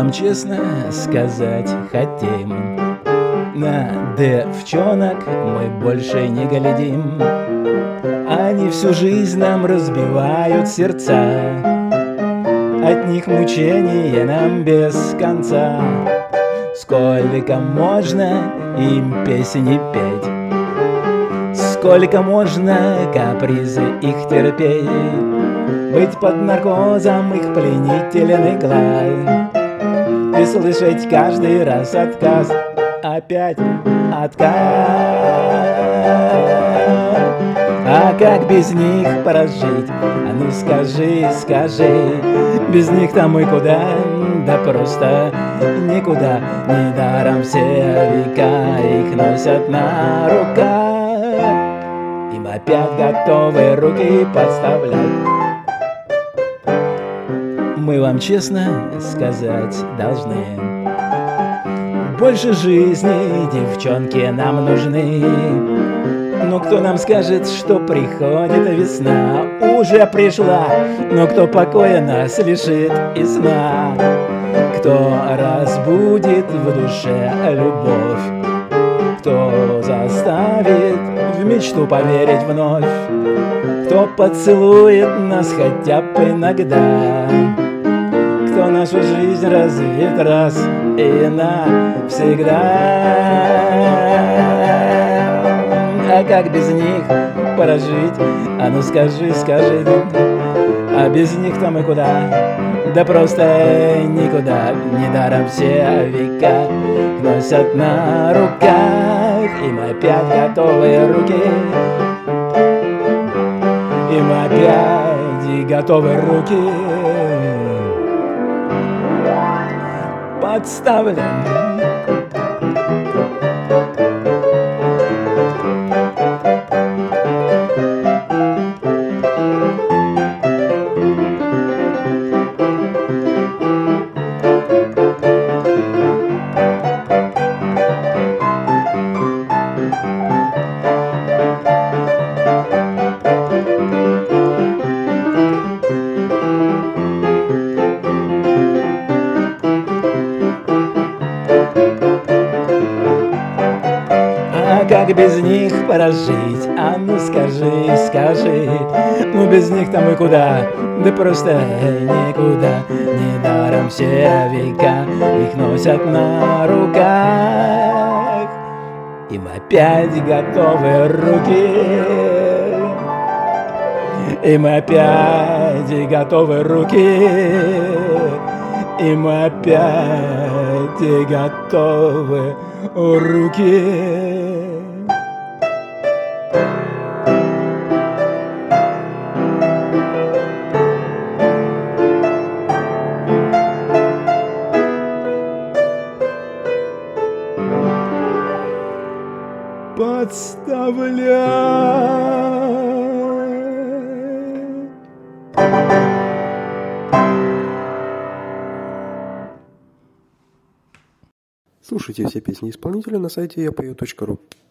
вам честно сказать хотим: на девчонок мы больше не глядим. Они всю жизнь нам разбивают сердца, от них мучения нам без конца. Сколько можно им песни петь, сколько можно капризы их терпеть, быть под наркозом их пленительный глаз и слышать каждый раз отказ, опять отказ. А как без них прожить? А ну скажи, скажи, без них-то мы куда? Да просто никуда. Недаром все века их носят на руках, им опять готовы руки подставлять. Мы вам честно сказать должны: больше жизни девчонки нам нужны. Но кто нам скажет, что приходит весна? Уже пришла, но кто покоя нас лишит и сна? Кто разбудит в душе любовь? Кто заставит в мечту поверить вновь? Кто поцелует нас хотя бы иногда? Кто нашу жизнь развит раз и навсегда? А как без них прожить? А ну скажи, скажи, а без них-то мы куда? Да просто никуда. Недаром все века носят на руках, им опять готовые руки, им опять готовые руки подставлены. Как без них прожить? А ну скажи, скажи, ну без них-то мы куда? Да просто никуда. Недаром все века их носят на руках, им опять готовы руки, им опять готовы руки, им опять готовы руки. Слушайте все песни исполнителя на сайте yapeo.ru.